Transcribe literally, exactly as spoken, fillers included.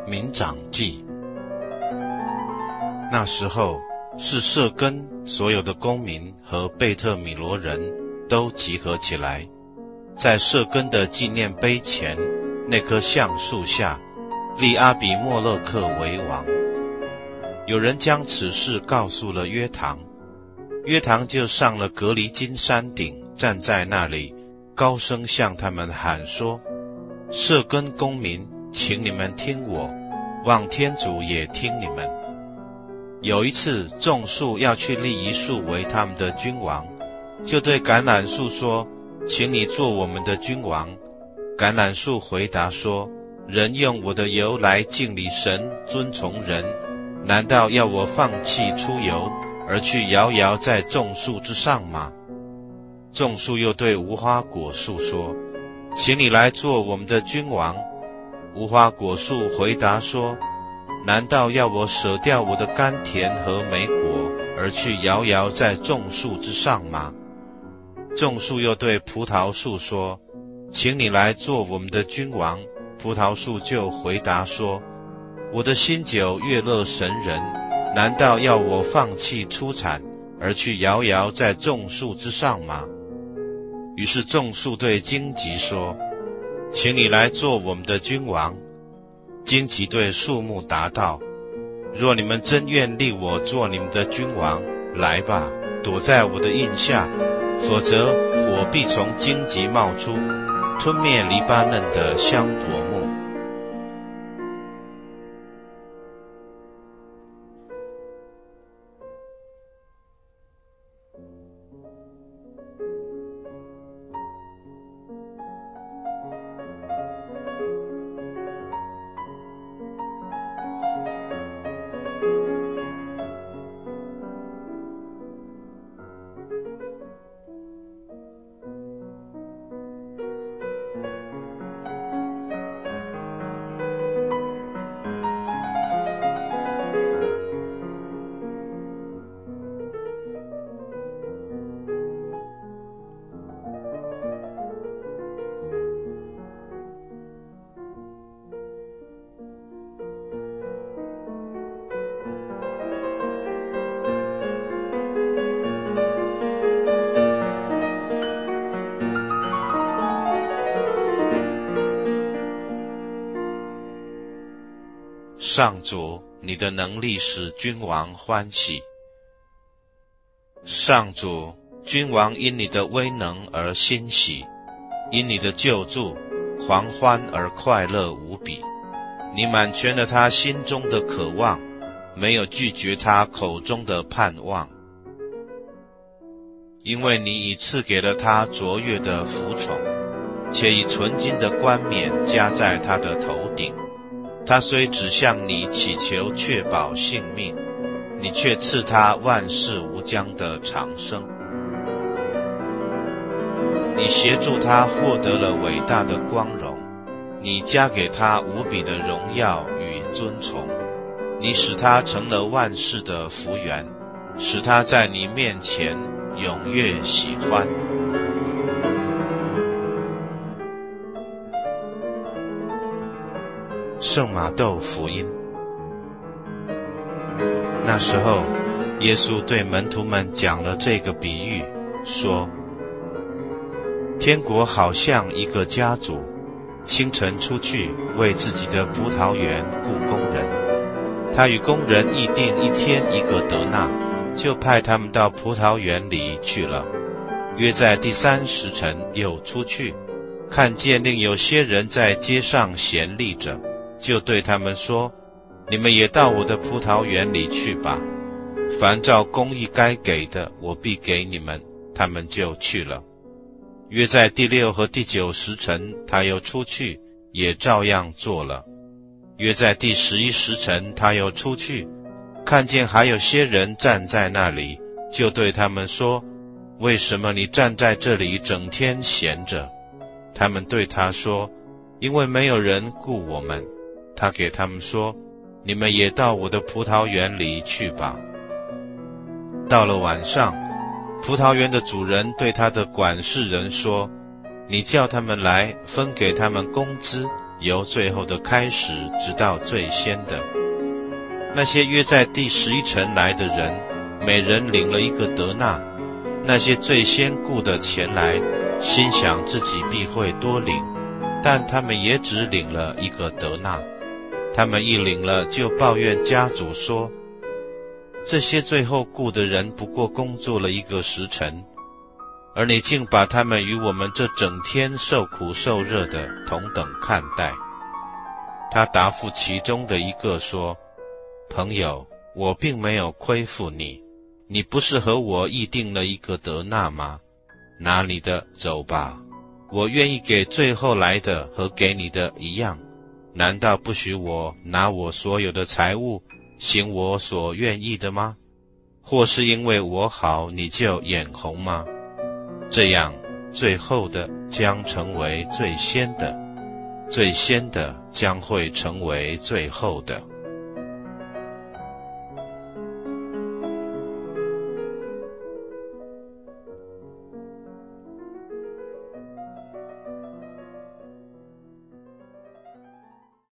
民长记。那时候，是舍根所有的公民和贝特米罗人都集合起来，在舍根的纪念碑前那棵橡树下立阿比莫勒克为王。有人将此事告诉了约堂，约堂就上了革黎金山顶，站在那里，高声向他们喊说：舍根公民，请你们听我，望天主也听你们。有一次，众树要去立一树为他们的君王，就对橄榄树说：请你做我们的君王。橄榄树回答说：人用我的油来敬礼神，尊崇人，难道要我放弃出油，而去摇摇在众树之上吗？众树又对无花果树说：请你来做我们的君王。无花果树回答说：难道要我舍掉我的甘甜和美果，而去摇摇在众树之上吗？众树又对葡萄树说：请你来做我们的君王。葡萄树就回答说：我的新酒悦乐神人，难道要我放弃出产，而去摇摇在众树之上吗？于是众树对荆棘说：请你来做我们的君王。荆棘对树木答道：若你们真愿立我做你们的君王，来吧，躲在我的荫下，否则火必从荆棘冒出，吞灭黎巴嫩的香柏木。上主，你的能力使君王欢喜。上主，君王因你的威能而欣喜，因你的救助狂欢而快乐无比。你满全了他心中的渴望，没有拒绝他口中的盼望。因为你已赐给了他卓越的服宠，且以纯金的冠冕加在他的头顶。他虽只向你祈求确保性命，你却赐他万事无疆的长生。你协助他获得了伟大的光荣，你加给他无比的荣耀与尊崇。你使他成了万事的福源，使他在你面前踊跃喜欢。圣马窦福音。那时候，耶稣对门徒们讲了这个比喻，说：天国好像一个家主，清晨出去为自己的葡萄园雇工人。他与工人议定一天一个德纳，就派他们到葡萄园里去了。约在第三时辰又出去，看见另有些人在街上闲立着，就对他们说：你们也到我的葡萄园里去吧，凡照公义该给的，我必给你们。他们就去了。约在第六和第九时辰，他又出去，也照样做了。约在第十一时辰，他又出去，看见还有些人站在那里，就对他们说：为什么你站在这里整天闲着？他们对他说：因为没有人雇我们。他给他们说：你们也到我的葡萄园里去吧。到了晚上，葡萄园的主人对他的管事人说：你叫他们来，分给他们工资， 由最后的开始直到最先的。那些约在第十一城来的人，每人领了一个德纳。那些最先雇的前来，心想自己必会多领，但他们也只领了一个德纳。他们一领了，就抱怨家主说，这些最后雇的人不过工作了一个时辰，而你竟把他们与我们这整天受苦受热的同等看待。他答复其中的一个说，朋友，我并没有亏负你，你不是和我议定了一个德纳吗？拿你的走吧，我愿意给最后来的和给你的一样，难道不许我拿我所有的财物行我所愿意的吗？或是因为我好你就眼红吗？这样最后的将成为最先的，最先的将会成为最后的。